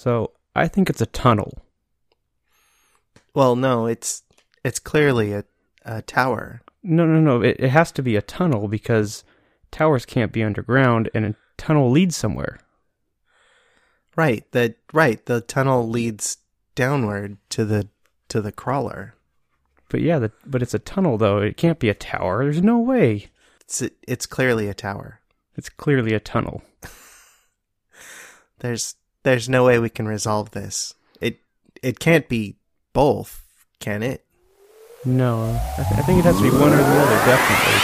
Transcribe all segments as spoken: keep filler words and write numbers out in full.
So I think it's a tunnel. Well, no, it's it's clearly a, a tower. No, no, no. It, it has to be a tunnel because towers can't be underground, and a tunnel leads somewhere. Right. The right. The tunnel leads downward to the to the crawler. But yeah, the, but it's a tunnel though. It can't be a tower. There's no way. It's it's clearly a tower. It's clearly a tunnel. There's there's no way we can resolve this. It it can't be both, can it? No, I, th- I think it has to be one or the other, definitely.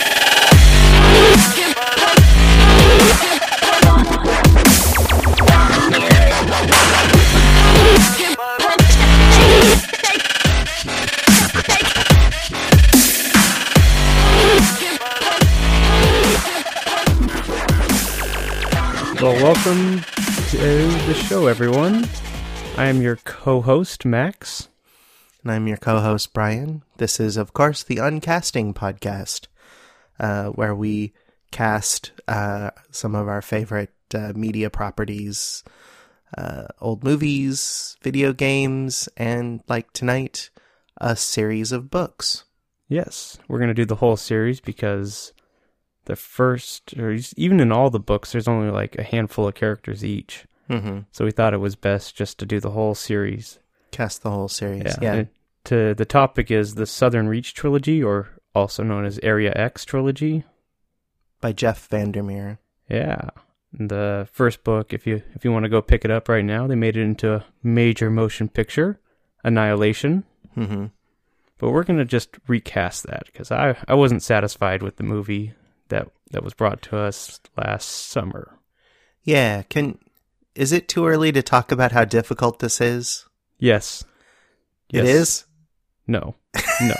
Well, welcome to the show, everyone. I am your co-host, Max. And I'm your co-host, Brian. This is, of course, the Uncasting Podcast, uh, where we cast uh, some of our favorite uh, media properties, uh, old movies, video games, and, like tonight, a series of books. Yes, we're going to do the whole series because the first, or even in all the books, there's only like a handful of characters each. Mm-hmm. So we thought it was best just to do the whole series. Cast the whole series, yeah. yeah. To the topic is the Southern Reach trilogy, or also known as Area X trilogy, by Jeff Vandermeer. Yeah, the first book, if you if you want to go pick it up right now, they made it into a major motion picture, Annihilation. Mm-hmm. But we're gonna just recast that because I I wasn't satisfied with the movie that that was brought to us last summer. Yeah, can is it too early to talk about how difficult this is? Yes. It yes. is? No. No.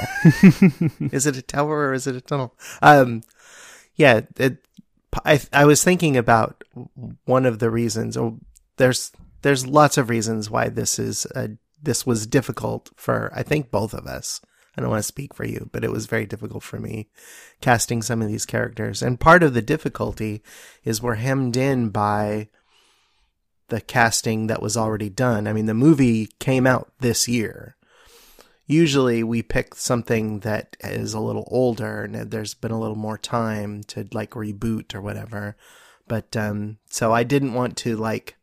Is it a tower or is it a tunnel? Um, yeah, it, I I was thinking about one of the reasons. Oh, there's there's lots of reasons why this is a, this was difficult for I think both of us. I don't want to speak for you, but it was very difficult for me casting some of these characters. And part of the difficulty is we're hemmed in by the casting that was already done. I mean, the movie came out this year. Usually we pick something that is a little older and there's been a little more time to like reboot or whatever. But, um, so I didn't want to like,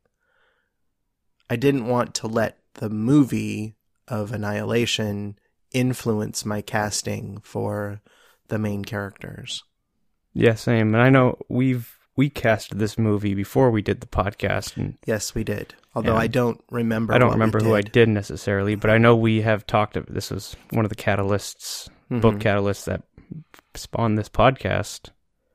I didn't want to let the movie of Annihilation influence my casting for the main characters. Yeah, same. And I know we've we cast this movie before we did the podcast. And yes, we did. Although I don't remember. I don't what remember we who I did. did necessarily, but I know we have talked. Of, this was one of the catalysts, Mm-hmm. book catalysts that spawned this podcast.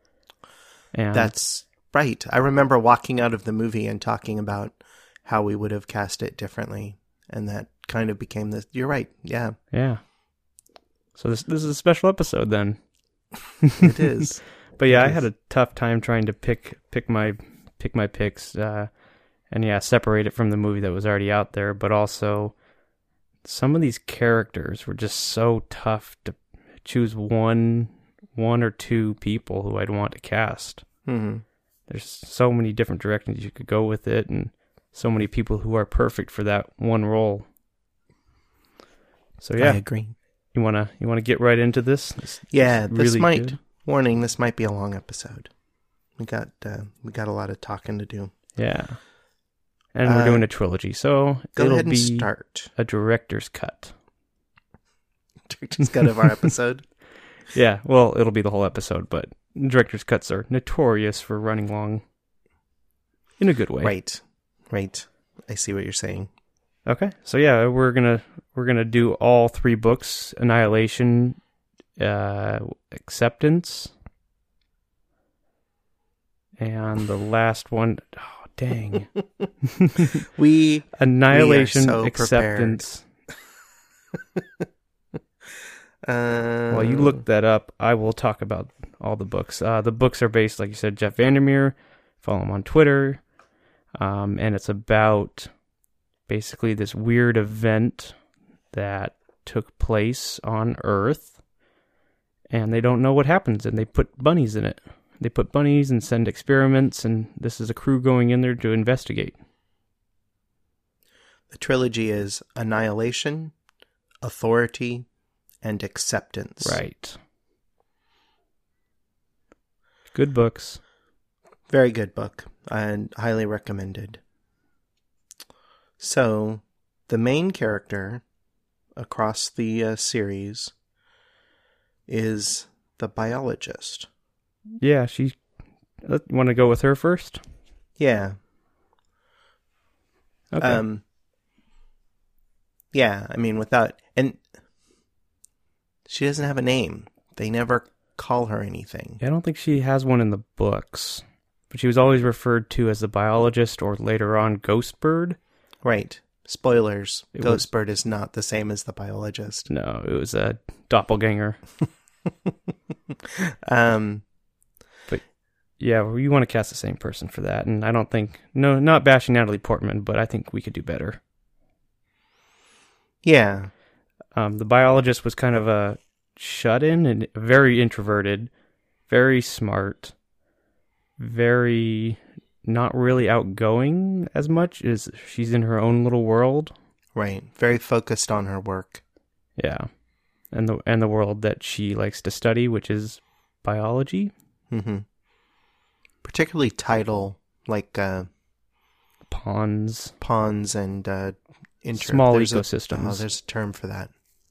And That's right. I remember walking out of the movie and talking about how we would have cast it differently, and that kind of became the. You're right. Yeah. Yeah. So this this is a special episode then. It is. But yeah, It I is. had a tough time trying to pick pick my pick my picks, uh, and yeah, separate it from the movie that was already out there. But also, some of these characters were just so tough to choose one one or two people who I'd want to cast. Mm-hmm. There's so many different directions you could go with it, and so many people who are perfect for that one role. So yeah, I agree. you wanna you wanna get right into this? This Yeah, is this really might good. warning. This might be a long episode. We got uh, we got a lot of talking to do. Yeah, and Uh, we're doing a trilogy, so Go it'll ahead and be start. a director's cut. Director's cut of our episode. Yeah, well, it'll be the whole episode, but director's cuts are notorious for running long in a good way. Right, right. I see what you're saying. Okay, so yeah, we're gonna we're gonna do all three books: Annihilation, uh, Acceptance, and the last one. Oh, dang! We Annihilation, so Acceptance. Uh, While you look that up, I will talk about all the books. Uh, the books are based, like you said, Jeff Vandermeer. Follow him on Twitter. Um, and it's about basically this weird event that took place on Earth. And they don't know what happens, and they put bunnies in it. They put bunnies and send experiments, and this is a crew going in there to investigate. A trilogy is Annihilation, Authority, and Acceptance. Right. Good books. Very good book, and highly recommended. So, the main character across the uh, series is the biologist. Yeah, she... Uh, want to go with her first? Yeah. Okay. Um, yeah, I mean, without... And she doesn't have a name. They never call her anything. I don't think she has one in the books. But she was always referred to as the biologist or later on Ghostbird. Right. Spoilers. It Ghostbird is not the same as the biologist. No, it was a doppelganger. um, but yeah, well, you want to cast the same person for that. And I don't think... No, not bashing Natalie Portman, but I think we could do better. Yeah. Um, the biologist was kind of a shut-in and very introverted, very smart, very not really outgoing as much as she's in her own little world. Right. Very focused on her work. Yeah. And the and the world that she likes to study, which is biology. Mm-hmm. Particularly tidal, like uh, Ponds. ponds and uh, inter- Small there's ecosystems. A, oh, there's a term for that.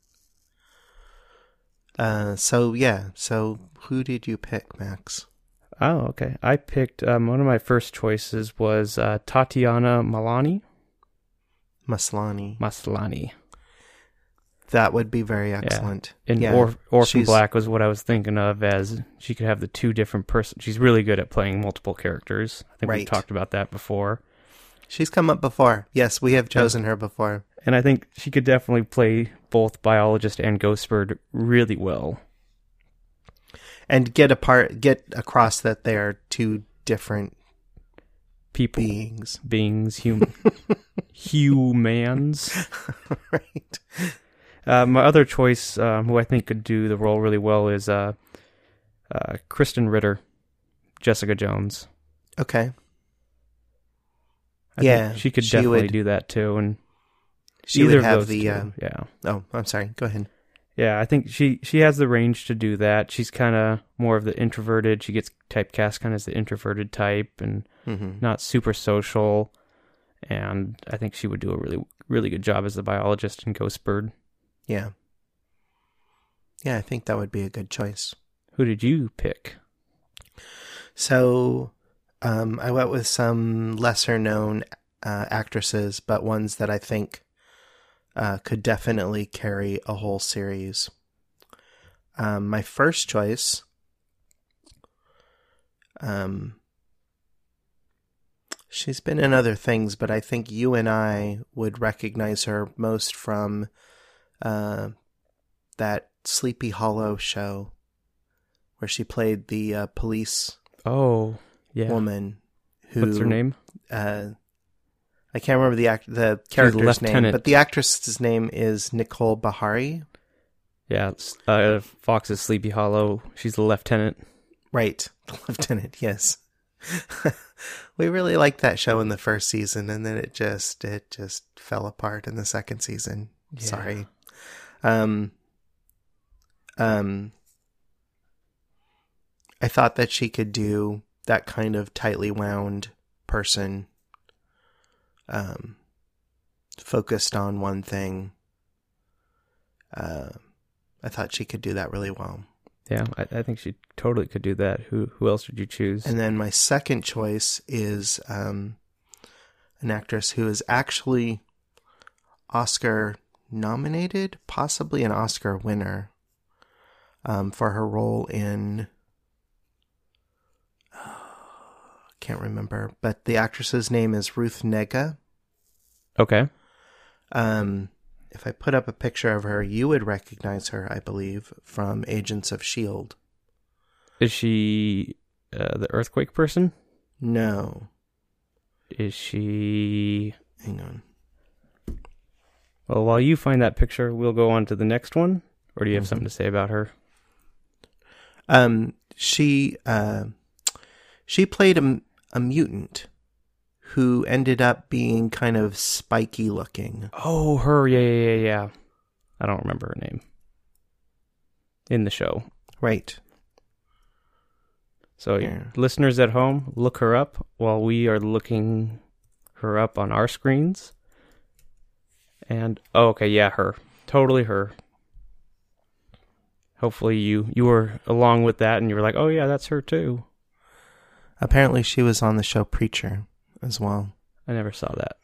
Uh, so yeah, so who did you pick, Max? Oh, okay. I picked, um, one of my first choices was uh, Tatiana Maslany. Maslany. Maslany. That would be very excellent. Yeah. And yeah, Or- Orphan she's... Black was what I was thinking of, as she could have the two different persons. She's really good at playing multiple characters. I think right. we've talked about that before. She's come up before. Yes, we have chosen her before. And I think she could definitely play both biologist and Ghostbird really well. And get apart, get across that they are two different people, beings, beings, human, humans. Right. Uh, my other choice, um, who I think could do the role really well, is uh, uh, Kristen Ritter, Jessica Jones. Okay. I yeah, think she could she definitely would, do that too, and she either would have of those the. two, Uh, yeah. Oh, I'm sorry. Go ahead. Yeah, I think she, she has the range to do that. She's kind of more of the introverted. She gets typecast kind of as the introverted type and mm-hmm. not super social. And I think she would do a really, really good job as the biologist in Ghostbird. Yeah. Yeah, I think that would be a good choice. Who did you pick? So, um, I went with some lesser known uh, actresses, but ones that I think Uh, could definitely carry a whole series. Um, my first choice, um, she's been in other things, but I think you and I would recognize her most from uh, that Sleepy Hollow show where she played the uh, police oh, yeah. woman. Who, What's her name? Uh, I can't remember the act the character's name, but the actress's name is Nicole Bahari. Yeah, uh, Fox's Sleepy Hollow. She's the lieutenant. Right, the lieutenant. Yes, we really liked that show in the first season, and then it just it just fell apart in the second season. Yeah. Sorry. Um. Um. I thought that she could do that kind of tightly wound person. Um, focused on one thing. Uh, I thought she could do that really well. Yeah, I, I think she totally could do that. Who who else did you choose? And then my second choice is um, an actress who is actually Oscar nominated, possibly an Oscar winner, um, for her role in... Can't remember, but the actress's name is Ruth Negga. Okay. Um, if I put up a picture of her, you would recognize her, I believe, from Agents of S H I E L D. Is she uh, the earthquake person? No. Is she... Hang on. Well, while you find that picture, we'll go on to the next one. Or do you have mm-hmm. something to say about her? Um, she, uh, she played a, a mutant who ended up being kind of spiky looking. Oh, her. Yeah, yeah, yeah, yeah. I don't remember her name. In the show. Right. So, Yeah. listeners at home, look her up while we are looking her up on our screens. And, oh, okay, yeah, her. Totally her. Hopefully you, you were along with that and you were like, oh, yeah, that's her too. Apparently she was on the show Preacher as well. I never saw that.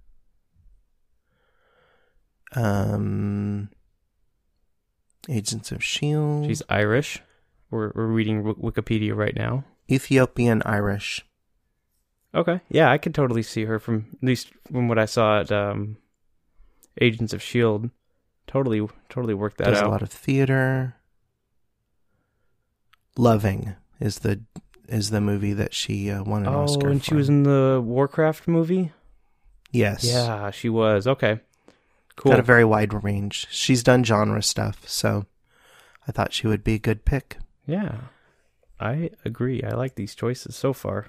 Um, Agents of S H I E L D. She's Irish. We're, we're reading Wikipedia right now. Ethiopian Irish. Okay. Yeah, I could totally see her from, at least from what I saw at um, Agents of S H I E L D. Totally, totally worked that Does out. a lot of theater. Loving is the is the movie that she uh, won an oh, Oscar and for. she was in the Warcraft movie? Yes. Yeah, she was. Okay. Cool. Got a very wide range. She's done genre stuff, so I thought she would be a good pick. Yeah. I agree. I like these choices so far.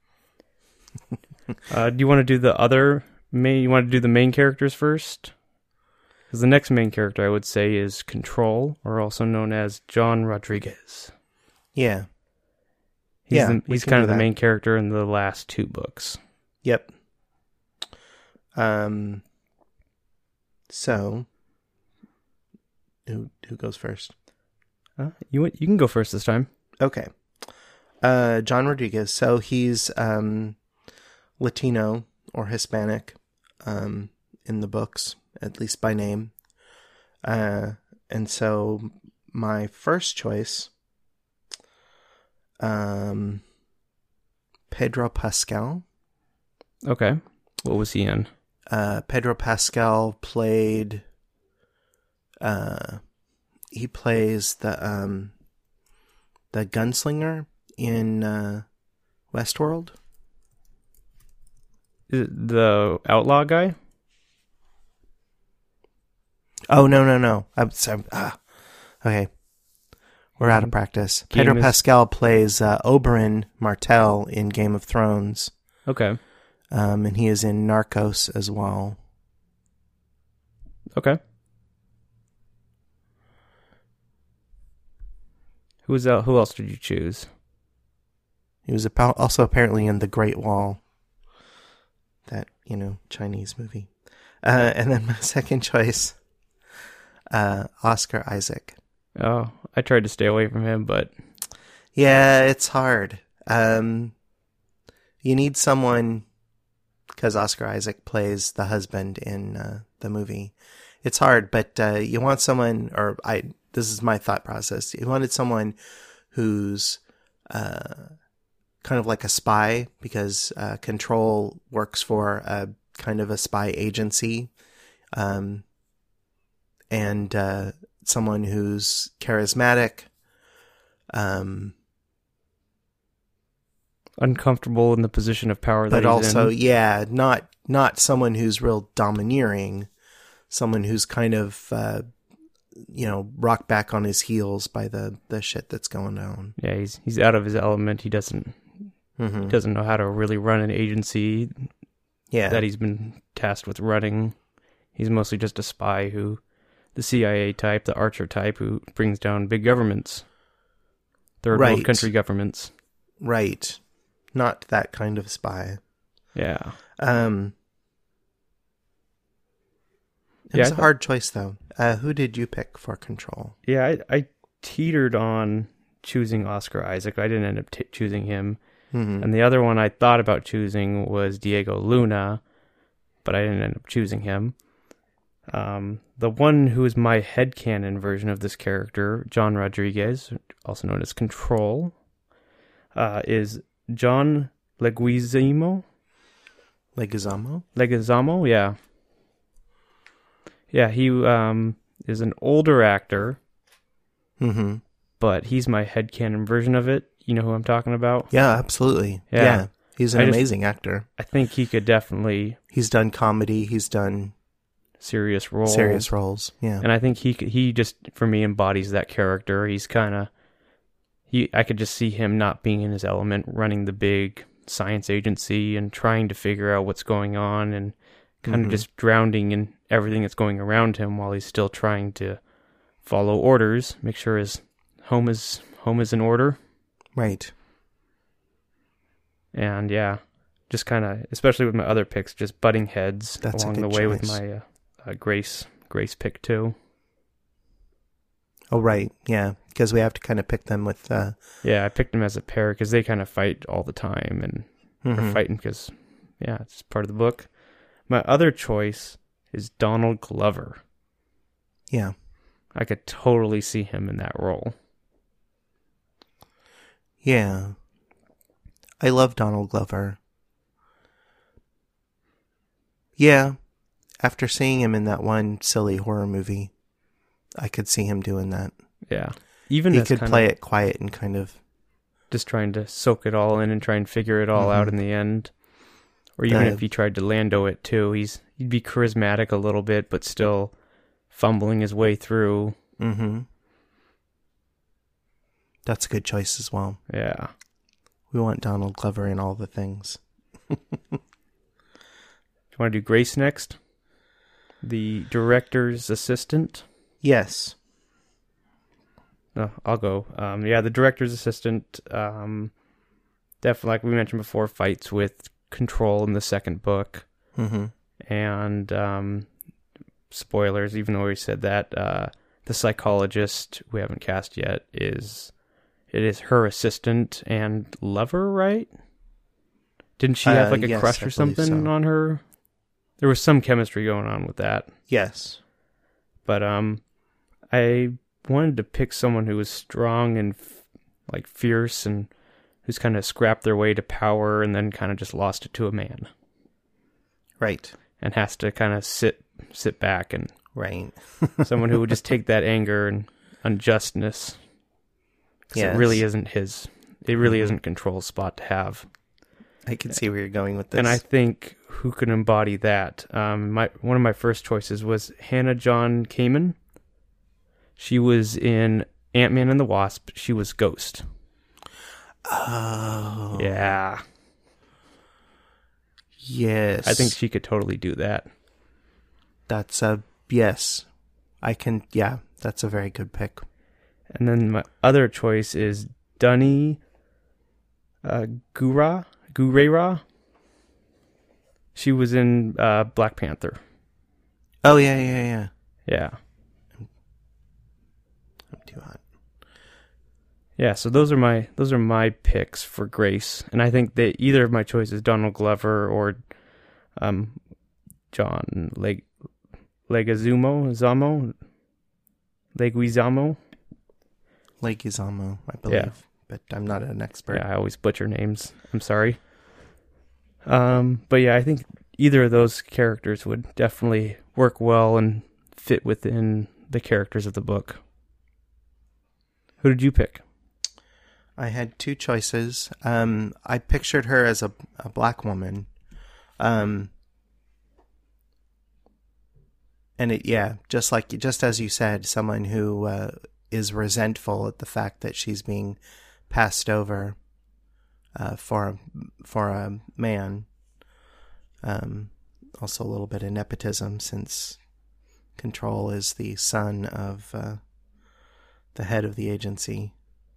uh, do you want to do the other main, you want to do the main characters first? Because the next main character I would say is Control, or also known as John Rodriguez. Yeah. He's, Yeah, the, we he's can kind do of the that. main character in the last two books. Yep. Um. So, who who goes first? Uh, you want- you can go first this time. Okay. Uh, John Rodriguez. So he's um, Latino or Hispanic um, in the books, at least by name. Uh, and so my first choice, um, Pedro Pascal. Okay. What was he in? Uh, Pedro Pascal played. Uh, he plays the um, the gunslinger in uh, Westworld. Is it the outlaw guy? Oh no no no! I'm sorry. Ah, okay, we're out of practice. Game Pedro is- Pascal plays uh, Oberyn Martell in Game of Thrones, Okay. um, and he is in Narcos as well. Okay. Who was that? Who else did you choose? He was appa- also apparently in The Great Wall, that, you know, Chinese movie. Uh, and then my second choice, uh, Oscar Isaac. Oh, I tried to stay away from him, but Yeah, it's hard. Um, you need someone, because Oscar Isaac plays the husband in uh, the movie. It's hard, but uh, you want someone, or I. This is my thought process. You wanted someone who's uh, kind of like a spy, because uh, Control works for a kind of a spy agency, um, and uh, someone who's charismatic, um, uncomfortable in the position of power that but he's also, in. yeah, not not someone who's real domineering, someone who's kind of uh, you know, rock back on his heels by the, the shit that's going on. Yeah, he's he's out of his element. He doesn't Mm-hmm. he doesn't know how to really run an agency Yeah. that he's been tasked with running. He's mostly just a spy who, the C I A type, the Archer type, who brings down big governments, third Right. world country governments. Right. Not that kind of spy. Yeah. Um, it Yeah, was I a thought- hard choice, though. Uh, who did you pick for Control? Yeah, I, I teetered on choosing Oscar Isaac. I didn't end up t- choosing him. Mm-hmm. And the other one I thought about choosing was Diego Luna, but I didn't end up choosing him. Um, the one who is my headcanon version of this character, John Rodriguez, also known as Control, uh, is John Leguizamo. Leguizamo? Leguizamo, yeah. Yeah, he um, is an older actor, Mm-hmm. but he's my headcanon version of it. You know who I'm talking about? Yeah, absolutely. Yeah. Yeah. He's an I just- amazing actor. I think he could definitely He's done comedy. He's done serious roles. serious roles. Yeah. And I think he could- he just, for me, embodies that character. He's kind of, he. I could just see him not being in his element, running the big science agency and trying to figure out what's going on and kind Mm-hmm. of just drowning in everything that's going around him while he's still trying to follow orders, make sure his home is home is in order. Right. And yeah, just kind of, especially with my other picks, just butting heads That's a along good the way with choice. my uh, uh, Grace Grace pick too. Oh, right. Yeah. Because we have to kind of pick them with. Uh, Yeah, I picked them as a pair because they kind of fight all the time and mhm. are fighting because, yeah, it's part of the book. My other choice is Donald Glover. Yeah. I could totally see him in that role. Yeah. I love Donald Glover. Yeah. After seeing him in that one silly horror movie, I could see him doing that. Yeah. Even He as could kind play of it quiet and kind of. just trying to soak it all in and try and figure it all Mhm. out in the end. Or even The- if he tried to Lando it too, he's he'd be charismatic a little bit, but still fumbling his way through. Mm-hmm. That's a good choice as well. Yeah. We want Donald Glover in all the things. Do you want to do Grace next? The director's assistant? Yes. No, I'll go. Um, yeah, the director's assistant, um, definitely, like we mentioned before, fights with Control in the second book. Mm-hmm. And um, spoilers, even though we said that, uh, the psychologist we haven't cast yet is it is her assistant and lover, right? Didn't she have Uh, like a yes, crush I or believe something so. on her? There was some chemistry going on with that. Yes. But um, I wanted to pick someone who was strong and f- like fierce and who's kind of scrapped their way to power and then kind of just lost it to a man Right. and has to kind of sit sit back and Right. someone who would just take that anger and unjustness because Yes. it really isn't his. It really Mhm. isn't Control's spot to have. I can see where you're going with this. And I think who can embody that? Um, my one of my first choices was Hannah John Kamen. She was in Ant-Man and the Wasp. She was Ghost. Oh. Yeah, Yes. I think she could totally do that. That's a yes. I can. Yeah, that's a very good pick. And then my other choice is Dunny uh, Gura Gurera. She was in uh, Black Panther. Oh yeah, yeah, yeah. Yeah. I'm too hot. Yeah, so those are my those are my picks for Grace, and I think that either of my choices, Donald Glover or um, John Leg Leguizamo, Zamo, Leguizamo. Leguizamo, I believe, Yeah. but I'm not an expert. Yeah, I always butcher names. I'm sorry. Um, but yeah, I think either of those characters would definitely work well and fit within the characters of the book. Who did you pick? I had two choices. Um, I pictured her as a, a black woman. Um, and it, yeah, just like, just as you said, someone who, uh, is resentful at the fact that she's being passed over, uh, for, a, for a man. Um, also a little bit of nepotism since Control is the son of, uh, the head of the agency.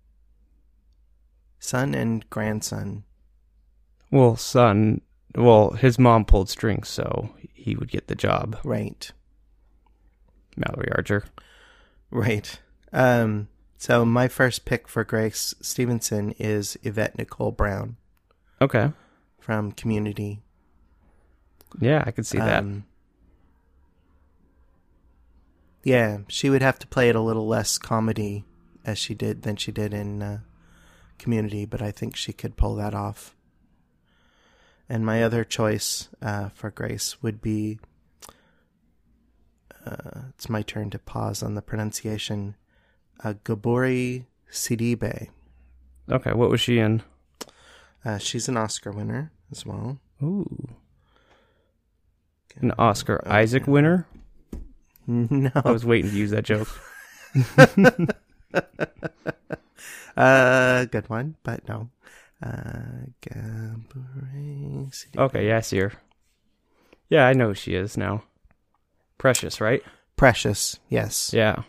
Son and grandson. Well, son. Well, his mom pulled strings, so he would get the job. Right. Mallory Archer. Right. Um, so my first pick for Grace Stevenson is Yvette Nicole Brown Okay. from Community. Yeah, I could see that. Um, yeah, she would have to play it a little less comedy as she did than she did in uh, Community, but I think she could pull that off. And my other choice uh, for Grace would be, uh, it's my turn to pause on the pronunciation, uh, Gabori Sidibe. Okay, what was she in? Uh, she's an Oscar winner as well. Ooh. An Oscar Isaac winner? No. I was waiting to use that joke. uh, good one, but no. Uh, Gabourey. Okay, yeah, I see her. Yeah, I know who she is now. Precious, right? Precious, yes. Yeah.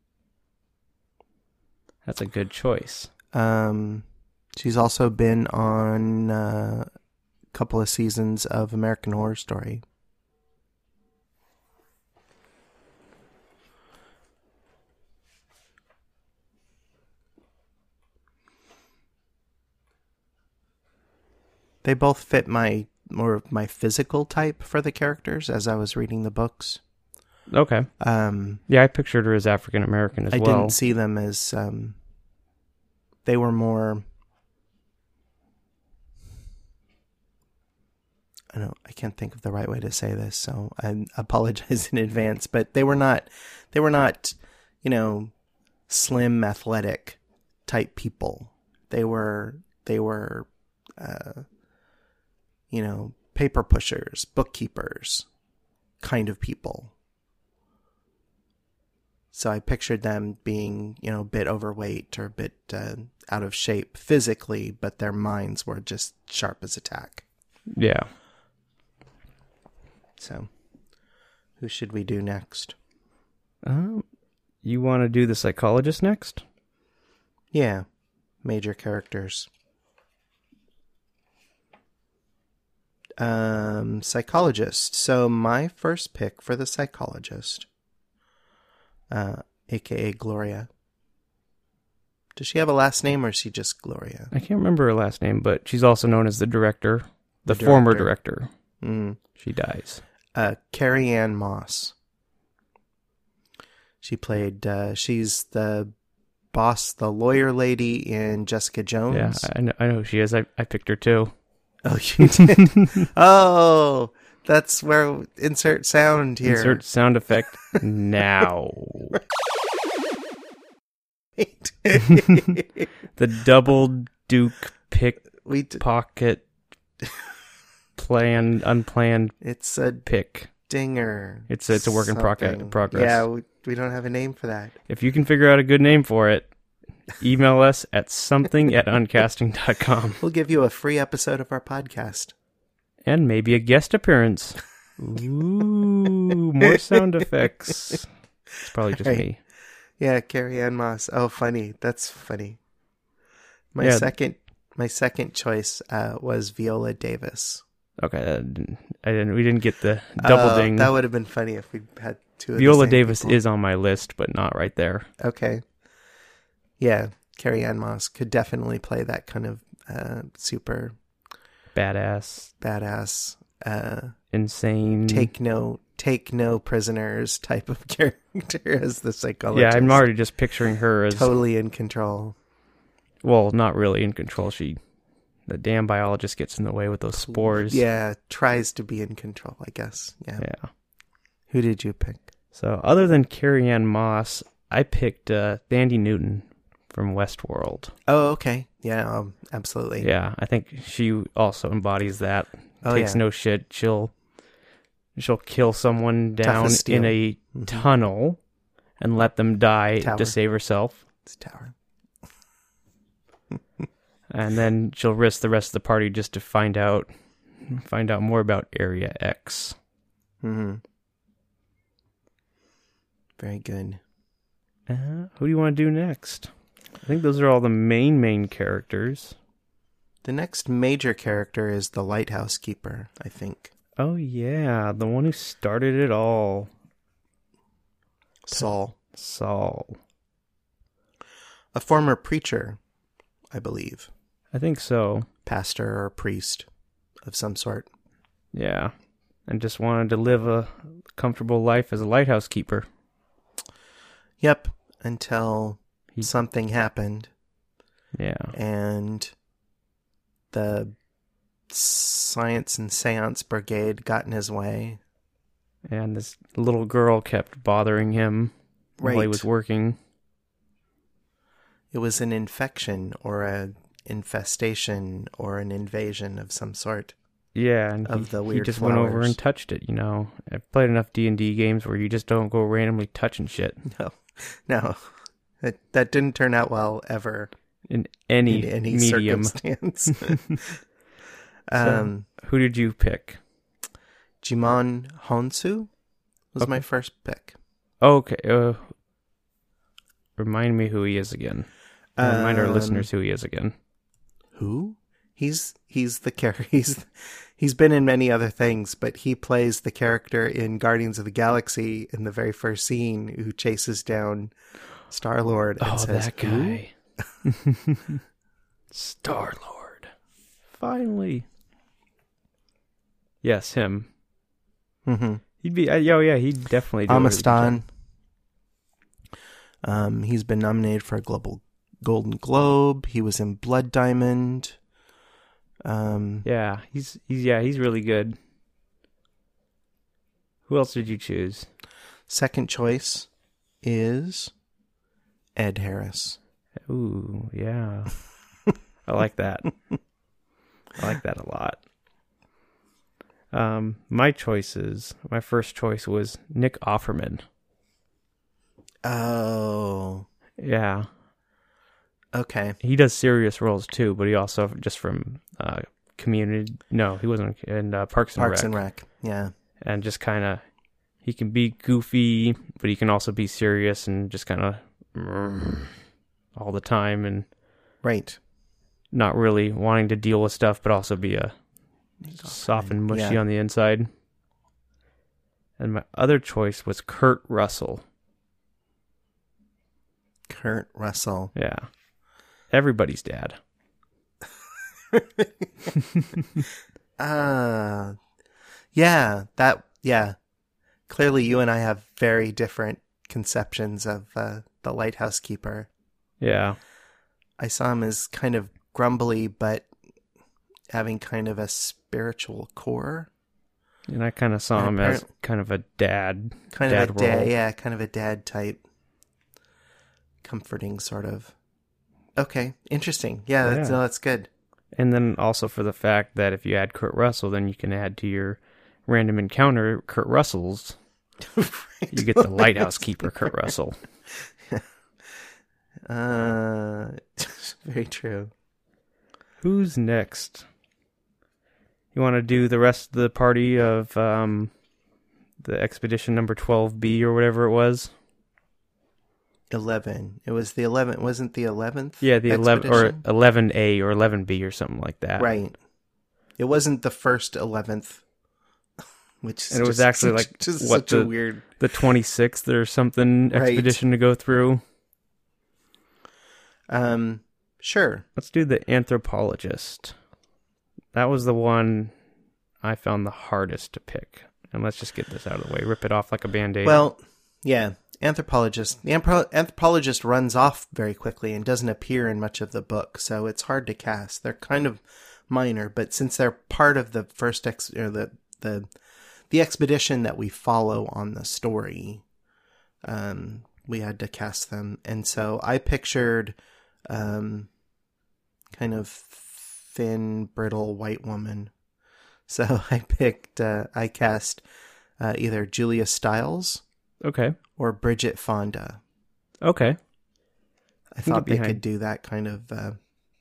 That's a good choice. Um, she's also been on uh, a couple of seasons of American Horror Story. They both fit my more of my physical type for the characters as I was reading the books. Okay. Um, yeah, I pictured her as African American as I well. didn't see them as um, they were more. I don't. I can't think of the right way to say this, so I apologize in advance. But they were not. They were not, you know, slim, athletic type people. They were. They were. Uh, you know, paper pushers, bookkeepers, kind of people. So I pictured them being, you know, a bit overweight or a bit uh, out of shape physically, but their minds were just sharp as a tack. Yeah. So, who should we do next? Um, you want to do the psychologist next? Yeah, major characters. Um, psychologist. So my first pick for the psychologist, uh, aka Gloria. Does she have a last name or is she just Gloria? I can't remember her last name, but she's also known as the director, the, The former director. director. Mm. She dies. Uh, Carrie Ann Moss. She played, uh, she's the boss, the lawyer lady in Jessica Jones. Yeah, I know, I know who she is. I, I picked her too. Oh, you did? Oh, that's where insert sound here. Insert sound effect now. The double duke pick we d- pocket planned unplanned It's a pick. dinger. It's a, it's a work in proc- Something. progress. Yeah, we, we don't have a name for that. If you can figure out a good name for it, email us at something at uncasting dot com. We'll give you a free episode of our podcast. And maybe a guest appearance. Ooh, more sound effects. It's probably just Right. me. Yeah, Carrie Ann Moss. Oh, funny. That's funny. My Yeah. second my second choice uh, was Viola Davis. Okay, I didn't, I didn't. We didn't get the double Uh, ding. That would have been funny if we had two of the Viola same Davis people. is on my list, but not right there. Okay. Yeah, Carrie Ann Moss could definitely play that kind of uh, super Badass, badass, uh, insane. take no take no prisoners type of character as the psychologist. Yeah, I'm already just picturing her as totally in control. well, not really in control. She, the damn biologist, gets in the way with those spores. Yeah, tries to be in control, I guess. Yeah. Yeah. Who did you pick? So, other than Carrie Ann Moss, I picked uh, Thandie Newton from Westworld. Oh, okay. Yeah, um, absolutely. Yeah, I think she also embodies that. Oh, Takes yeah. no shit. She'll she'll kill someone Tough down as steel. in a Mhm. tunnel and let them die Tower. to save herself. It's Tower. And then she'll risk the rest of the party just to find out find out more about Area X. Mm-hmm. Very good. Uh, who do you want to do next? I think those are all the main main characters. The next major character is the lighthouse keeper, I think. Oh yeah, the one who started it all. Saul. Saul. A former preacher, I believe. I think so. Pastor or priest of some sort. Yeah. And just wanted to live a comfortable life as a lighthouse keeper. Yep. Until He- something happened Yeah. and the science and seance brigade got in his way. And this little girl kept bothering him while he Right. was working. It was an infection or a infestation or an invasion of some sort. Yeah, and Of he, the he weird just went over flowers. and touched it, you know. I've played enough D and D games where you just don't go randomly touching shit. No, no, that, that didn't turn out well ever. in any, in any medium. circumstance. um, so, who did you pick? Jimon Honsu was Okay. my first pick. Okay. Uh, remind me who he is again. Um, remind our listeners who he is again. Who? He's he's the character. He's he's been in many other things, but he plays the character in Guardians of the Galaxy in the very first scene, who chases down Star-Lord and Oh, says, that guy. Star-Lord. Finally. Yes, him. Mm-hmm. He'd be. Uh, oh yeah, he'd definitely do a really good Amastan. job. Um, he's been nominated for a Global Golden Globe. He was in Blood Diamond. Um, Yeah, he's he's yeah he's really good. Who else did you choose? second choice is Ed Harris. Ooh, yeah. I like that. I like that a lot. Um, my choices. My first choice was Nick Offerman. Oh, Yeah, okay. he does serious roles too, but he also just from uh, Community. No, he wasn't in uh, Parks and Parks Rec. and Rec. Yeah. And just kind of, he can be goofy, but he can also be serious and just kind of all the time and Right. not really wanting to deal with stuff, but also be a soft and mushy Yeah. on the inside. And my other choice was Kurt Russell. Kurt Russell. Yeah. Everybody's dad. Uh, yeah, that, yeah. Clearly you and I have very different conceptions of uh, the lighthouse keeper. Yeah. I saw him as kind of grumbly, but having kind of a spiritual core. And I kind of saw him as kind of a dad. Kind dad of a dad, role. yeah, kind of a dad type. Comforting, sort of. Okay, interesting. Yeah, that's, Yeah. no, that's good. And then also for the fact that if you add Kurt Russell, then you can add to your random encounter Kurt Russell's. You get the lighthouse keeper, Kurt Russell. Uh, very true. Who's next? You want to do the rest of the party of um, the expedition number twelve B or whatever it was? Eleven. It was the eleventh. Wasn't the eleventh? Yeah, the eleven or expedition? eleven A or eleven B or something like that. Right. It wasn't the first eleventh, which is And it was just actually such- like just what such a the weird. the twenty-sixth or something Right. expedition to go through. Um, sure. Let's do the anthropologist. That was the one I found the hardest to pick. And let's just get this out of the way. Rip it off like a Band-Aid. Well, yeah. Anthropologist. The anthro- anthropologist runs off very quickly and doesn't appear in much of the book, so it's hard to cast. They're kind of minor, but since they're part of the first ex or the the the expedition that we follow on the story, um, we had to cast them, and so I pictured, um, kind of thin, brittle white woman. So I picked, uh, I cast uh, either Julia Stiles okay. or Bridget Fonda. Okay. I can thought get they behind- could do that kind of uh,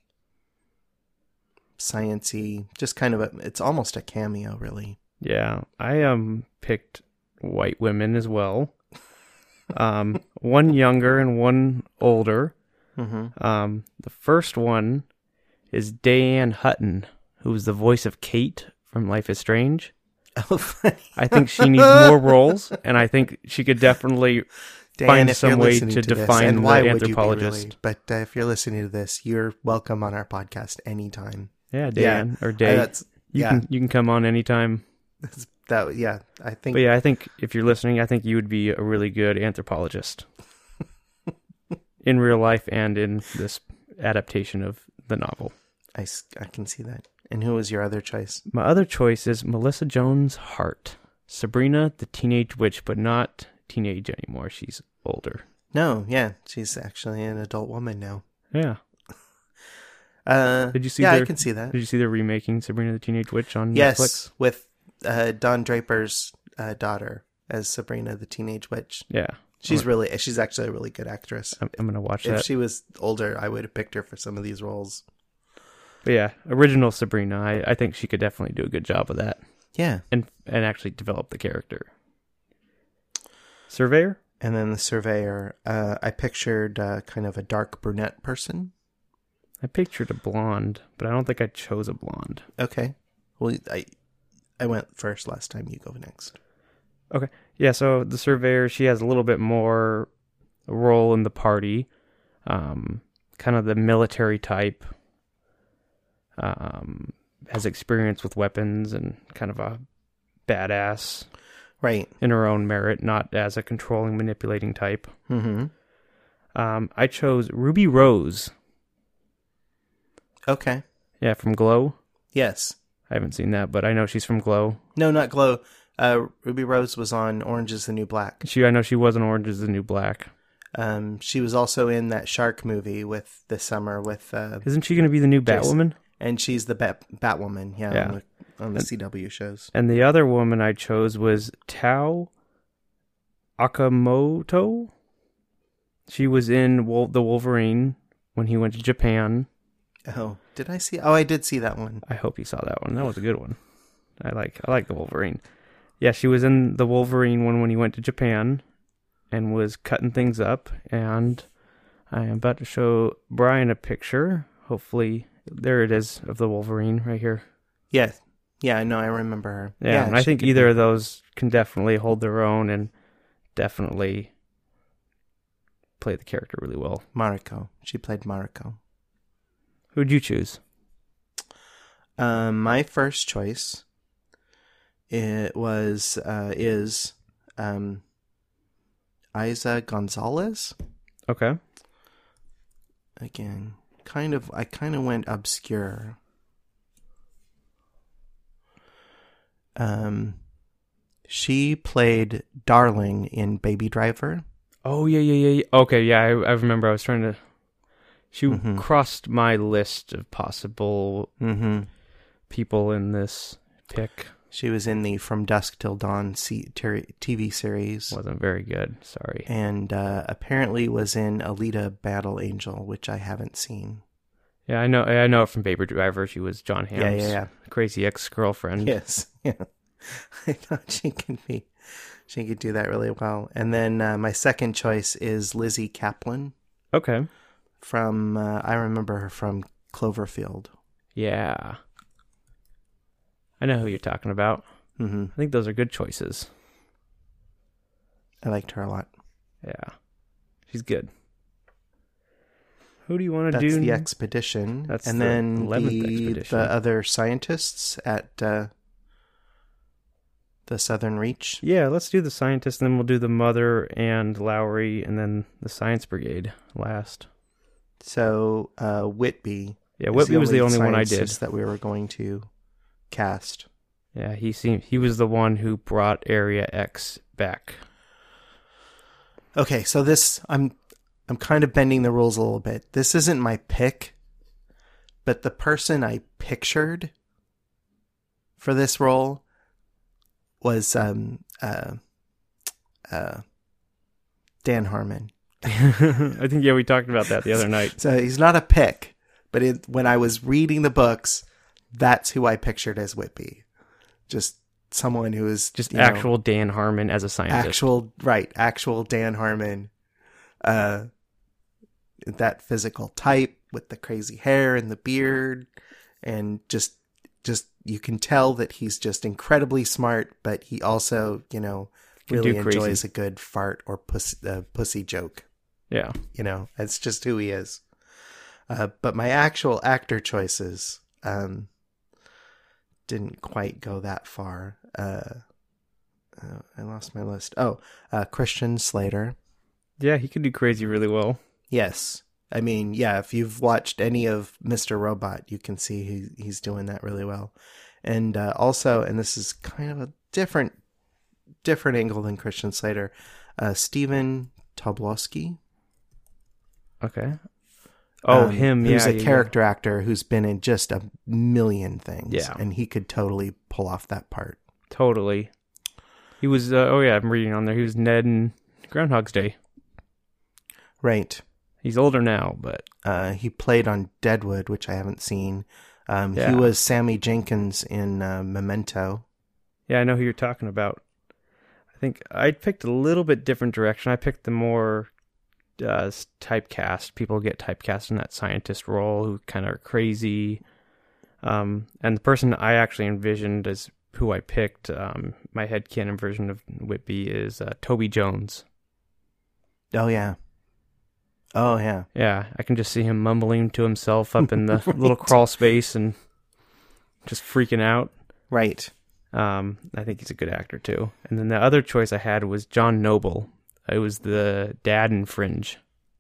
science-y, just kind of a, it's almost a cameo, really. Yeah. I um picked white women as well. Um, one younger and one older. Mm-hmm. Um, the first one is Diane Hutton, who was the voice of Kate from Life is Strange. Oh, funny. I think she needs more roles, and I think she could definitely Dan, find if some you're way listening to this, define and the why would you be, anthropologist. really? But uh, if you're listening to this, you're welcome on our podcast anytime. Yeah, Dan or Uh, Day. that's, you yeah, can you can come on anytime. that's, that, yeah, I think. But yeah, I think if you're listening, I think you would be a really good anthropologist in real life and in this adaptation of the novel. I, s- I can see that. And who was your other choice? My other choice is Melissa Jones Hart, Sabrina the Teenage Witch, but not teenage anymore. She's older. No, yeah, she's actually an adult woman now. Yeah. Uh, Did you see Yeah, their- I can see that. Did you see they're remaking Sabrina the Teenage Witch on Yes, Netflix? with uh, Don Draper's uh, daughter as Sabrina the Teenage Witch. Yeah. She's really, she's actually a really good actress. I'm, I'm gonna watch If that. she was older, I would have picked her for some of these roles. But yeah, original Sabrina. I, I think she could definitely do a good job of that. Yeah. And and actually develop the character. Surveyor? And then the surveyor, uh, I pictured uh, kind of a dark brunette person. I pictured a blonde, but I don't think I chose a blonde. Okay. Well, I I went first last time. You go next. Okay. Yeah, so the surveyor, she has a little bit more role in the party. Um, kind of the military type. Um, has experience with weapons and kind of a badass. Right. In her own merit, not as a controlling, manipulating type. Mm-hmm. Um, I chose Ruby Rose. Okay. Yeah, from Glow. Yes. I haven't seen that, but I know she's from Glow. No, not Glow. Uh, Ruby Rose was on Orange is the New Black. She, I know she was in Orange is the New Black. Um, she was also in that Shark movie with this summer with. Uh, Isn't she going to be the new Jason. Batwoman? And she's the Bat Batwoman, yeah, Yeah. on the, on the C W shows. And the other woman I chose was Tao Akamoto. She was in Wol- the Wolverine when he went to Japan. Oh, did I see? Oh, I did see that one. I hope you saw that one. That was a good one. I like I like the Wolverine. Yeah, she was in the Wolverine one when he went to Japan and was cutting things up. And I am about to show Brian a picture. Hopefully, there it is of the Wolverine right here. Yeah, yeah, I know. I remember her. Yeah, yeah and I she think could either be- of those can definitely hold their own and definitely play the character really well. Mariko. She played Mariko. Who'd you choose? Um, my first choice it was uh, is um, Isa Gonzalez. Okay. Again, kind of. I kind of went obscure. Um, she played Darling in Baby Driver. Oh, yeah, yeah, yeah. yeah. Okay, yeah, I, I remember I was trying to... She Mhm. crossed my list of possible Mm-hmm. people in this pick. She was in the From Dusk Till Dawn C- ter- T V series, Wasn't very good, sorry. and uh, apparently was in Alita Battle Angel, which I haven't seen. Yeah, I know I know it from Baby Driver. She was John Hamm's Yeah, yeah, yeah. crazy ex-girlfriend. Yes, yeah. I thought she could be, she could do that really well. And then uh, my second choice is Lizzie Kaplan Okay. from. Uh, I remember her from Cloverfield. Yeah. I know who you're talking about. Mm-hmm. I think those are good choices. I liked her a lot. Yeah. She's good. Who do you want to That's do? the expedition. That's and the then eleventh the, expedition. the other scientists at uh, the Southern Reach. Yeah, let's do the scientist, and then we'll do the mother and Lowry, and then the science brigade last. So uh, Whitby. Yeah, is Whitby was the only one I did. scientist that we were going to cast. Yeah, he seemed he was the one who brought Area X back. Okay, so this I'm I'm kind of bending the rules a little bit. This isn't my pick, but the person I pictured for this role was um uh uh Dan Harmon. I think yeah, we talked about that the other night. So he's not a pick, but it, when I was reading the books, that's who I pictured as Whitby. Just someone who is Just you know, actual Dan Harmon as a scientist. actual right, actual Dan Harmon. Uh, that physical type with the crazy hair and the beard, and just just you can tell that he's just incredibly smart, but he also you know Can really do crazy. enjoys a good fart or pussy, uh, pussy joke. Yeah. You know, that's just who he is. Uh, but my actual actor choices um, didn't quite go that far. Uh, uh, I lost my list. Oh, uh, Christian Slater. Yeah, he could do crazy really well. Yes. I mean, yeah, if you've watched any of Mister Robot, you can see he, he's doing that really well. And uh, also, and this is kind of a different different angle than Christian Slater, uh, Stephen Tobolowsky. Okay. Oh, Um, him, yeah. Who's a yeah, character actor who's been in just a million things. Yeah. And he could totally pull off that part. yeah. Totally. He was, uh, oh yeah, I'm reading on there. He was Ned in Groundhog's Day. Right. He's older now, but Uh, he played on Deadwood, which I haven't seen. Um, Yeah. He was Sammy Jenkins in uh, Memento. yeah, I know who you're talking about. I think I picked a little bit different direction. I picked the more uh, typecast. People get typecast in that scientist role who kind of are crazy. Um, and the person I actually envisioned as who I picked, um, my headcanon version of Whitby is uh, Toby Jones. Oh, yeah. Oh, yeah. Yeah, I can just see him mumbling to himself up in the little crawl space and just freaking out. Right. Um, I think he's a good actor too. And then the other choice I had was John Noble. It was the dad in Fringe.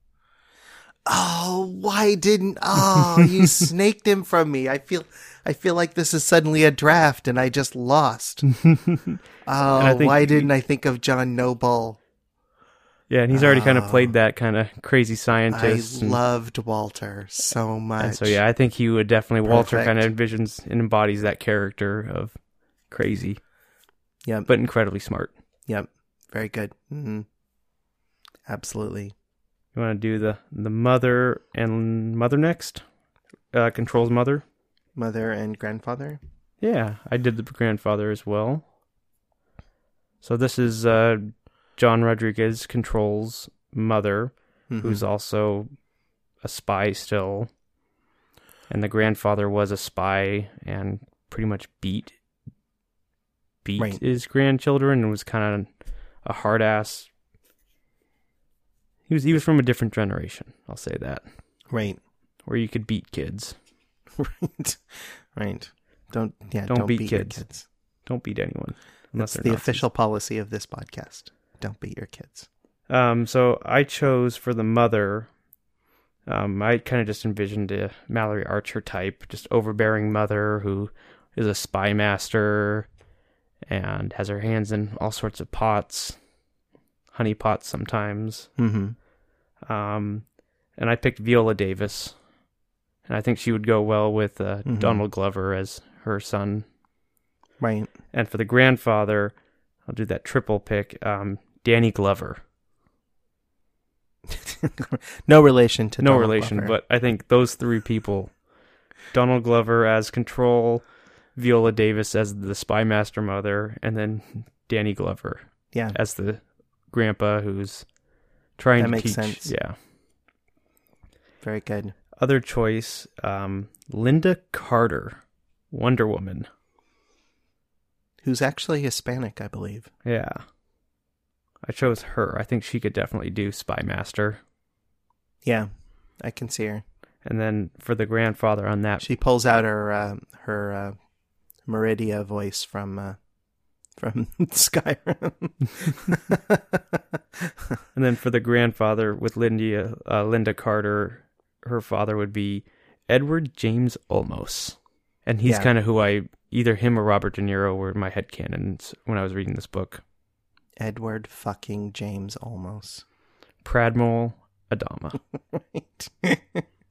Oh, why didn't... Oh, you snaked him from me. I feel I feel like this is suddenly a draft and I just lost. Oh, think why he- didn't I think of John Noble? Yeah, and he's already kind of Oh. played that kind of crazy I scientist. and, loved Walter so much. and so yeah, I think he would definitely, Walter Perfect. kind of envisions and embodies that character of crazy, Yep. but incredibly smart. Yep. Very good. Mm-hmm. Absolutely. You want to do the, the mother and mother next? Uh, Control's mother? Mother and grandfather. Yeah, I did the grandfather as well. So this is uh, John Rodriguez, Control's mother, Mhm. who's also a spy still. And the grandfather was a spy and pretty much beat beat Right. his grandchildren and was kind of a hard ass. He was he was from a different generation, I'll say that, Right. where you could beat kids. Right. Right. Don't yeah, Don't don't, beat beat, your kids. kids. Don't beat anyone unless That's they're the Nazis. official policy of this podcast. Don't beat your kids. Um, so I chose for the mother. Um, I kind of just envisioned a Mallory Archer type, just overbearing mother who is a spy master and has her hands in all sorts of pots, honey pots sometimes. Mm-hmm. Um, and I picked Viola Davis, and I think she would go well with uh, Mhm. Donald Glover as her son. Right. And for the grandfather, I'll do that triple pick. Um, Danny Glover. No relation to No Donald relation, Glover. but I think those three people, Donald Glover as Control, Viola Davis as the spy master mother, and then Danny Glover yeah, as the grandpa who's trying That to makes teach. sense. Yeah. very good. Other choice, um, Linda Carter, Wonder Woman. Who's actually Hispanic, I believe. Yeah. I chose her. I think she could definitely do spy master. Yeah, I can see her. And then for the grandfather on that, She pulls out her uh, her uh, Meridia voice from uh, from Skyrim. and then for the grandfather with Linda, uh, Linda Carter, her father would be Edward James Olmos. And he's Yeah. kind of who I, either him or Robert De Niro were my headcanons when I was reading this book. Edward fucking James Olmos. Pradmol Adama. Right.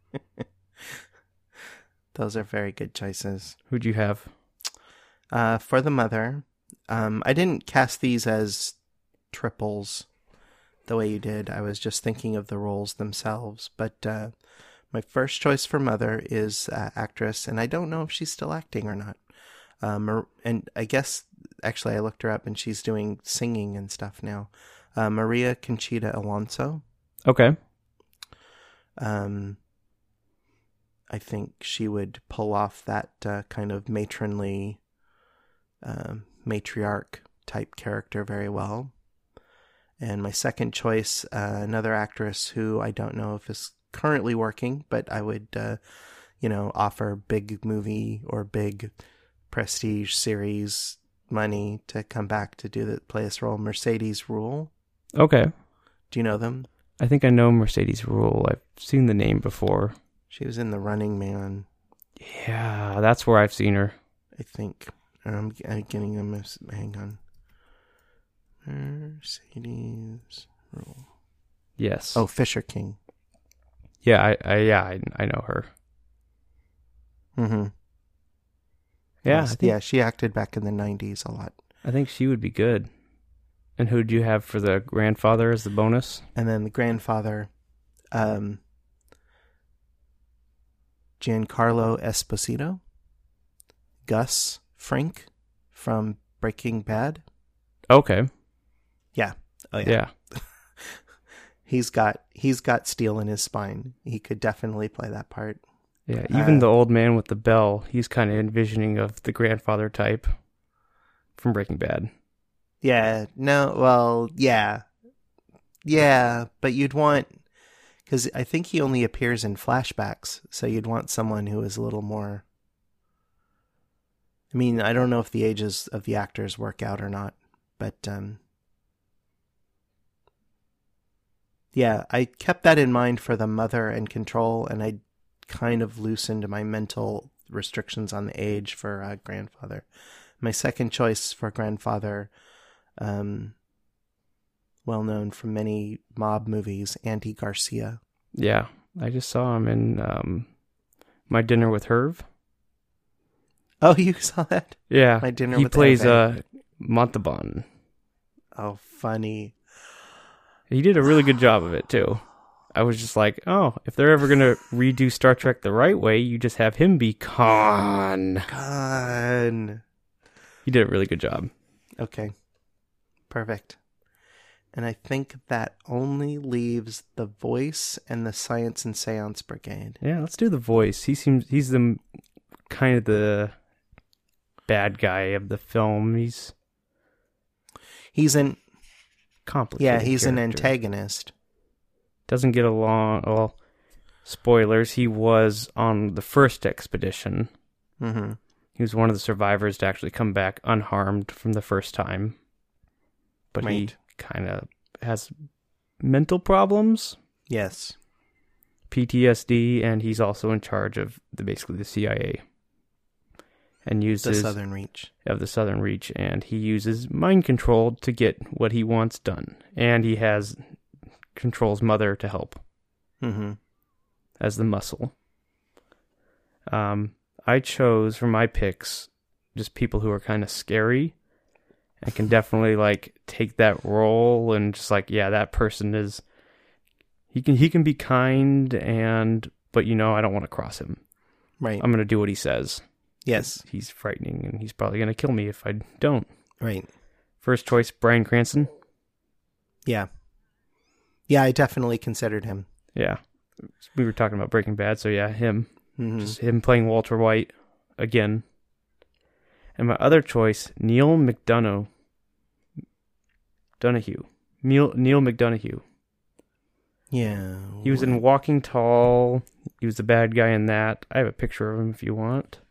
Those are very good choices. Who'd you have? Uh, for the mother, um, I didn't cast these as triples the way you did. I was just thinking of the roles themselves. But uh, my first choice for mother is uh, actress, and I don't know if she's still acting or not. Um, and I guess, actually, I looked her up, and she's doing singing and stuff now. Uh, Maria Conchita Alonso. Okay. Um, I think she would pull off that uh, kind of matronly, um, matriarch type character very well. And my second choice, uh, another actress who I don't know if is currently working, but I would, uh, you know, offer big movie or big prestige series money to come back to do the play this role. Mercedes Rule. Okay. Do you know them? I think I know Mercedes Rule. I've seen the name before. She was in The Running Man, Yeah, that's where I've seen her. I think. I'm, I'm getting a miss. Hang on. Mercedes Rule. Yes. Oh, Fisher King. Yeah, I, I yeah, I, I know her. Mm-hmm. Yeah, I Yes, think, yeah, she acted back in the nineties a lot. I think she would be good And who do you have for the grandfather as the bonus? And then the grandfather, um, Giancarlo Esposito, Gus Fring from Breaking Bad. Okay. Yeah. Oh yeah. Yeah. he's got he's got steel in his spine. He could definitely play that part. Yeah. Even uh, the old man with the bell, he's kind of envisioning of the grandfather type from Breaking Bad. Yeah. No. Well. Yeah. Yeah. But you'd want, because I think he only appears in flashbacks, so you'd want someone who is a little more. I mean, I don't know if the ages of the actors work out or not, but um, yeah, I kept that in mind for the mother and Control, and I kind of loosened my mental restrictions on the age for uh, grandfather. My second choice for grandfather, um, well known from many mob movies, Andy Garcia. Yeah, I just saw him in um, My Dinner with Herb. Oh, you saw that? Yeah, My Dinner he with plays Herb. uh, Montalban. Oh, funny. He did a really good job of it, too. I was just like, oh, if they're ever going to redo Star Trek the right way, you just have him be Khan. Khan. He did a really good job. Okay. Perfect. And I think that only leaves the voice and the Science and Seance Brigade. Yeah, let's do the voice. He seems, he's the kind of the bad guy of the film. He's He's an complicated. Yeah, he's character. an antagonist. Doesn't get along. Well, spoilers. He was on the first expedition. Mm-hmm. He was one of the survivors to actually come back unharmed from the first time. But Right. he kind of has mental problems. Yes. P T S D, and he's also in charge of the basically the C I A. And The uses Southern Reach. of the Southern Reach, and he uses mind control to get what he wants done. And he has Control's mother to help Mm-hmm. as the muscle. Um, I chose for my picks just people who are kind of scary and can definitely like take that role and just like, yeah, that person is. He can he can be kind and but you know I don't want to cross him. Right. I'm gonna do what he says. Yes. He's frightening and he's probably gonna kill me if I don't. Right. First choice, Bryan Cranston. Yeah. Yeah, I definitely considered him. Yeah, we were talking about Breaking Bad, so yeah, him. Mm-hmm. Just him playing Walter White again. And my other choice, Neil McDonough. Donahue. Neil Neil McDonough. Yeah. He was in Walking Tall. He was the bad guy in that. I have a picture of him if you want.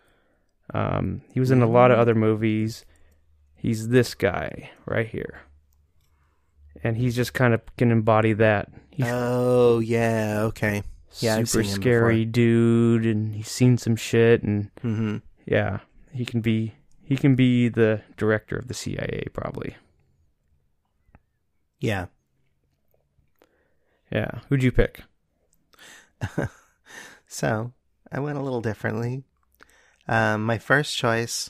Um, he was in a lot of other movies. He's this guy right here. And he's just kind of can embody that. He's Oh, yeah, okay. Yeah, I've super seen him scary dude, and he's seen some shit, and Mm-hmm. yeah, he can be he can be the director of the C I A probably. Yeah. Yeah, who'd you pick? So, I went a little differently. Um, my first choice,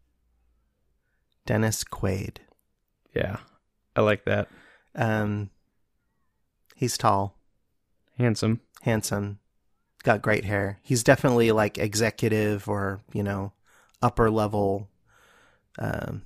Dennis Quaid. Yeah, I like that. Um, he's tall, Handsome. handsome, got great hair. He's definitely like executive or, you know, upper level, um,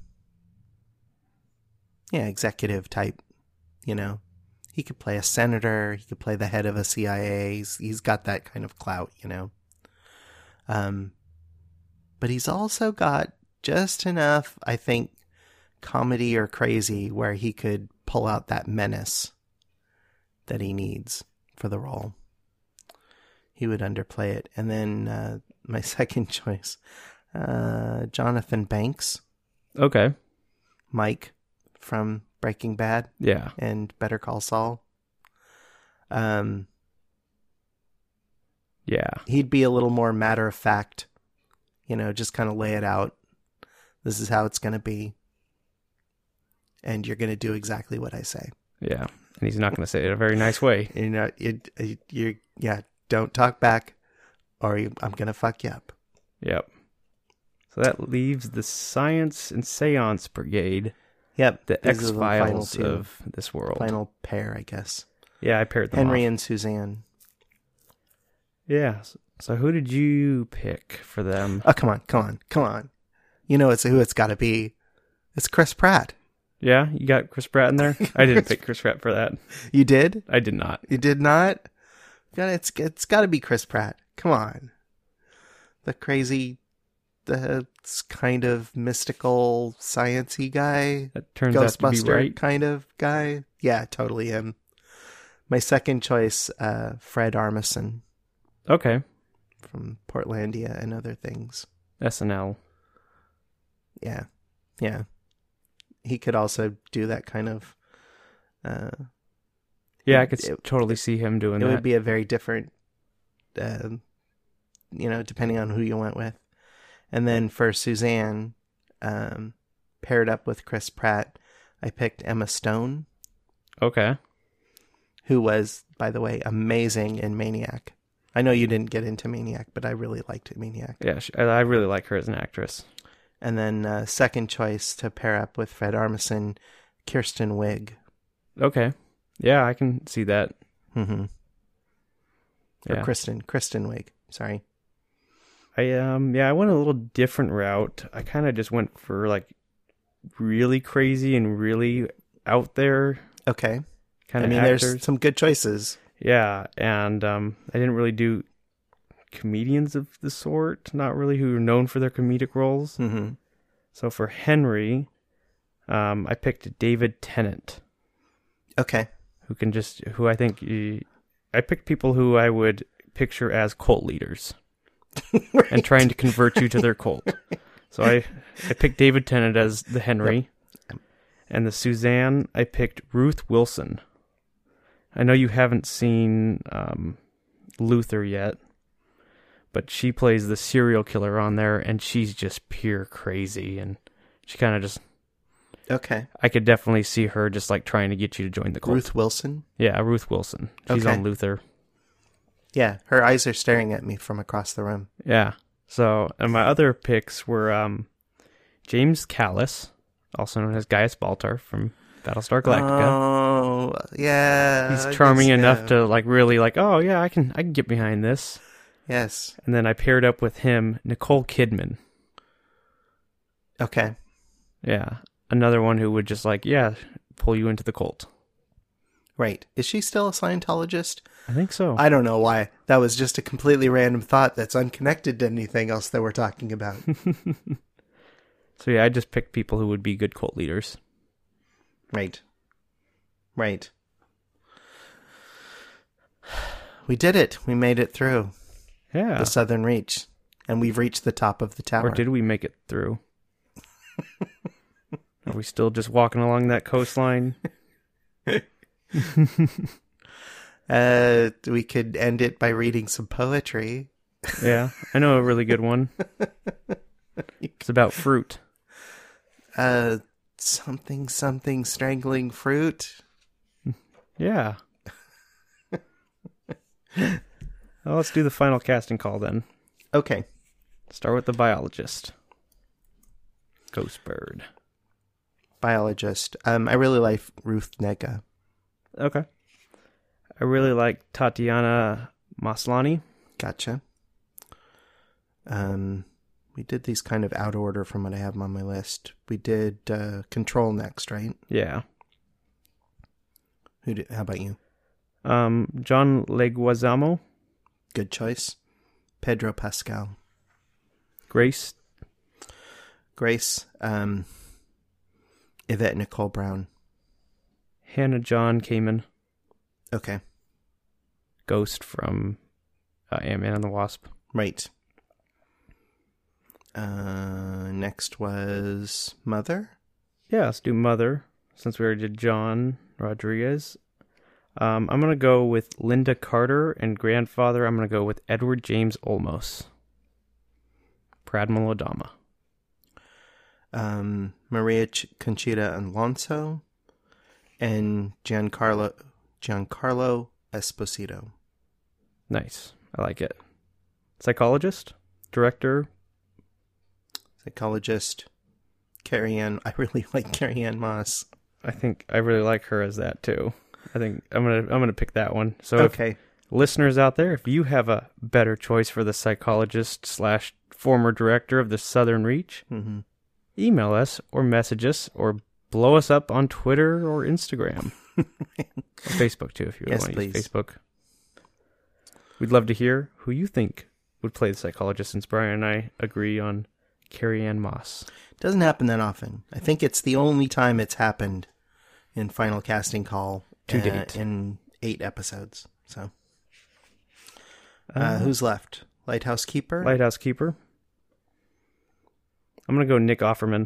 yeah, executive type, you know. He could play a senator. He could play the head of a C I A. He's, he's got that kind of clout, you know. Um, but he's also got just enough, I think, comedy or crazy where he could pull out that menace that he needs for the role. He would underplay it. And then uh, my second choice, uh, Jonathan Banks, Okay. Mike from Breaking Bad Yeah. and Better Call Saul. Um, Yeah. he'd be a little more matter of fact, you know, just kind of lay it out. This is how it's going to be. And you're going to do exactly what I say. Yeah. And he's not going to say it in a very nice way. You know, it, it, you yeah, don't talk back or you, I'm going to fuck you up. Yep. So that leaves the Science and Seance Brigade. Yep. The these are the final X-Files two. of this world. Final pair, I guess. Yeah, I paired them Henry off. and Suzanne. Yeah. So who did you pick for them? Oh, come on, come on, come on. You know it's who it's got to be. It's Chris Pratt. Yeah, you got Chris Pratt in there? I didn't pick Chris Pratt for that. You did? I did not. You did not? God, it's it's got to be Chris Pratt. Come on. The crazy, the kind of mystical, sciencey guy. That turns out to be Ghostbuster right. kind of guy. Yeah, totally him. My second choice, uh, Fred Armisen Okay. from Portlandia and other things. S N L. Yeah, yeah. He could also do that kind of. Uh, Yeah, I could it, s- totally see him doing it that. would be a very different, uh, you know, depending on who you went with. And then for Suzanne, um, paired up with Chris Pratt, I picked Emma Stone, Okay. who was, by the way, amazing in Maniac. I know you didn't get into Maniac, but I really liked Maniac. Yeah, she, I I really like her as an actress. And then uh, second choice to pair up with Fred Armisen, Kirsten Wiig. Okay. Yeah, I can see that. Mm-hmm. Or Yeah. Kristen, Kristen Wiig. Sorry. I um yeah, I went a little different route. I kind of just went for like really crazy and really out there Okay. kind I of mean, actors. there's some good choices. Yeah, and um I didn't really do comedians of the sort, not really who are known for their comedic roles. Mm-hmm. So for Henry, um I picked David Tennant, Okay. who can just who I think you, I picked people who I would picture as cult leaders. Right. And trying to convert you to their cult. So I, I picked David Tennant as the Henry. Yep. And the Suzanne, I picked Ruth Wilson. I know you haven't seen um, Luther yet, but she plays the serial killer on there, and she's just pure crazy. And she kind of just... Okay. I could definitely see her just like trying to get you to join the cult. Ruth Wilson. Yeah, Ruth Wilson. She's Okay. on Luther. Yeah, her eyes are staring at me from across the room. Yeah. So, and my other picks were um, James Callis, also known as Gaius Baltar from Battlestar Galactica. Oh, yeah. He's charming Yes, enough yeah. to like really like, oh yeah, I can I can get behind this. Yes. And then I paired up with him Nicole Kidman. Okay. Yeah, another one who would just like, yeah, pull you into the cult. Right. Is she still a Scientologist? I think so. I don't know why. That was just a completely random thought that's unconnected to anything else that we're talking about. So yeah, I just picked people who would be good cult leaders. Right. Right. We did it. We made it through Yeah. the Southern Reach. And we've reached the top of the tower. Or did we make it through? Are we still just walking along that coastline? Uh, we could end it by reading some poetry. Yeah, I know a really good one. It's about fruit. Uh, something, something, strangling fruit. Yeah. Well, let's do the final casting call then. Okay. Start with the biologist. Ghostbird. Biologist. Um, I really like Ruth Negga. Okay. I really like Tatiana Maslany. Gotcha. Um, we did these kind of out of order from what I have on my list. We did uh, Control next, right? Yeah. Who did? How about you? Um, John Leguizamo. Good choice. Pedro Pascal. Grace. Grace. Um, Yvette Nicole Brown. Hannah John Kamen. Okay. Ghost from uh, Ant-Man and the Wasp. Right. Uh, next was Mother. Yeah, let's do Mother, since we already did John Rodriguez. Um, I'm going to go with Linda Carter, and Grandfather, I'm going to go with Edward James Olmos. Pradmal Adama. Um, Maria Ch- Conchita Alonso. And Giancarlo, Giancarlo Esposito. Nice. I like it. Psychologist? Director? Psychologist. Carrie Ann. I really like Carrie Ann Moss. I think I really like her as that too. I think I'm gonna I'm gonna pick that one. So okay, if, listeners out there, if you have a better choice for the psychologist slash former director of the Southern Reach, mm-hmm. email us or message us or blow us up on Twitter or Instagram. Or Facebook too, if you yes, want to please. use Facebook. We'd love to hear who you think would play the psychologist, since Brian and I agree on Carrie Ann Moss. Doesn't happen that often. I think it's the only time it's happened in Final Casting Call to uh, date in eight episodes. So, uh, uh, who's left? Lighthouse Keeper. Lighthouse Keeper. I'm gonna go Nick Offerman.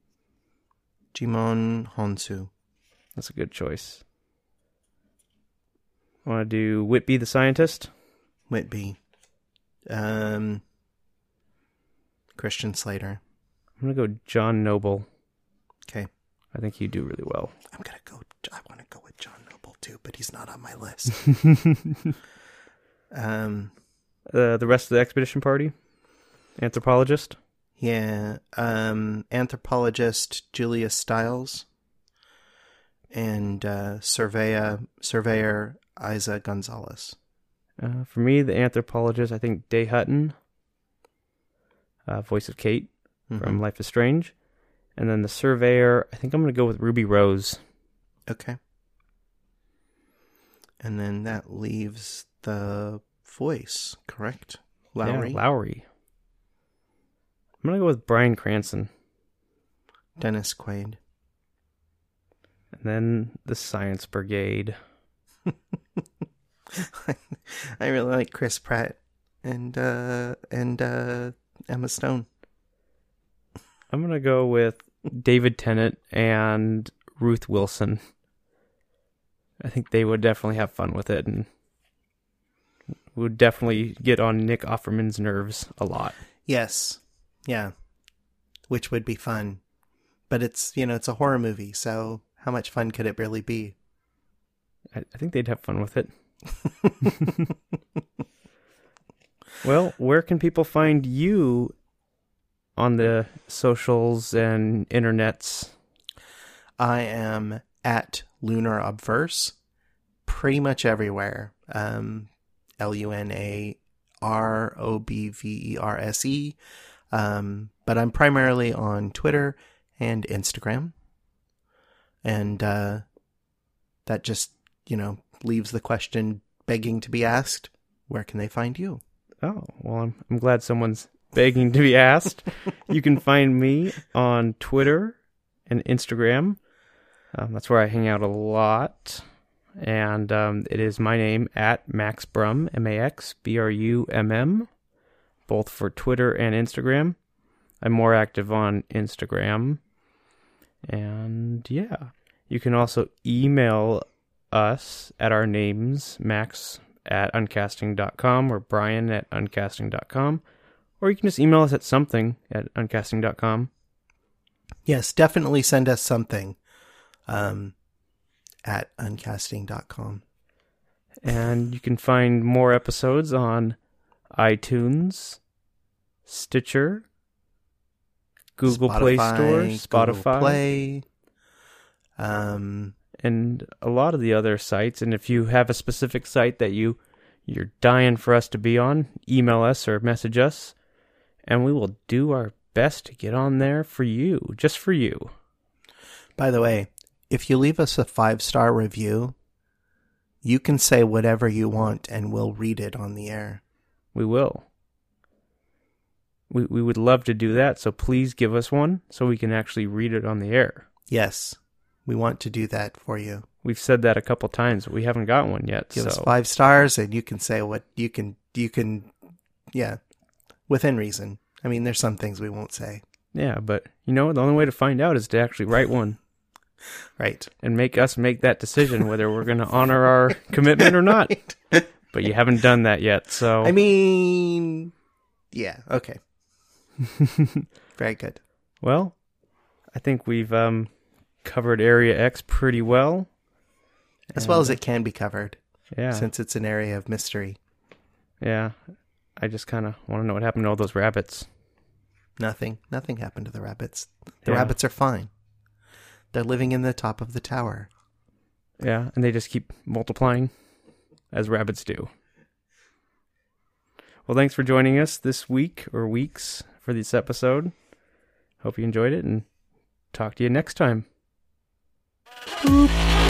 Jimon Honsu. That's a good choice. Want to do Whitby the Scientist? Whitby. Um, Christian Slater. I'm going to go John Noble. Okay. I think he'd do really well. I'm going to go, I want to go with John Noble too, but he's not on my list. um, uh, the rest of the expedition party? Anthropologist? Yeah. Um, anthropologist Julia Stiles. And uh, surveyor, surveyor Isa Gonzalez. Uh, for me, the anthropologist, I think Day Hutton, uh, voice of Kate mm-hmm. from Life is Strange. And then the surveyor, I think I'm going to go with Ruby Rose. Okay. And then that leaves the voice, correct? Lowry? Yeah, Lowry. I'm going to go with Bryan Cranston. Dennis Quaid. And then the Science Brigade. I really like Chris Pratt and uh, and uh, Emma Stone. I'm going to go with David Tennant and Ruth Wilson. I think they would definitely have fun with it and would definitely get on Nick Offerman's nerves a lot. Yes. Yeah. Which would be fun. But it's, you know, it's a horror movie, so how much fun could it really be? I, I think they'd have fun with it. Well, where can people find you on the socials and internets? I am at Lunar Obverse pretty much everywhere. Um, L U N A R O B V E R S E. Um, but I'm primarily on Twitter and Instagram. And uh, that just, you know, leaves the question begging to be asked, where can they find you? Oh, well, I'm, I'm glad someone's begging to be asked. You can find me on Twitter and Instagram. Um, that's where I hang out a lot. And um, it is my name, at Max Brum, M A X B R U M M, both for Twitter and Instagram. I'm more active on Instagram. And yeah, you can also email us at our names, Max at uncasting dot com or Brian at uncasting dot com. Or you can just email us at something at uncasting dot com. Yes, definitely send us something um, at uncasting dot com. And you can find more episodes on iTunes, Stitcher, Google Spotify, Play Store, Spotify, Google Play, um, and a lot of the other sites. And if you have a specific site that you you're dying for us to be on, email us or message us, and we will do our best to get on there for you, just for you. By the way, if you leave us a five-star review, you can say whatever you want and we'll read it on the air. We will. We we would love to do that, so please give us one so we can actually read it on the air. Yes, we want to do that for you. We've said that a couple times, but we haven't got one yet. Give so. us five stars and you can say what you can, you can, yeah, within reason. I mean, there's some things we won't say. Yeah, but you know, the only way to find out is to actually write one. Right. And make us make that decision whether we're going to honor our commitment or not. Right. But you haven't done that yet, so. I mean, yeah, okay. Very good. Well, I think we've um, covered Area X pretty well. As well as it can be covered. Yeah. Since it's an area of mystery. Yeah. I just kind of want to know what happened to all those rabbits. Nothing. Nothing happened to the rabbits. The Yeah. rabbits are fine. They're living in the top of the tower. Yeah, and they just keep multiplying, as rabbits do. Well, thanks for joining us this week, or weeks, for this episode. Hope you enjoyed it, and talk to you next time. Boop.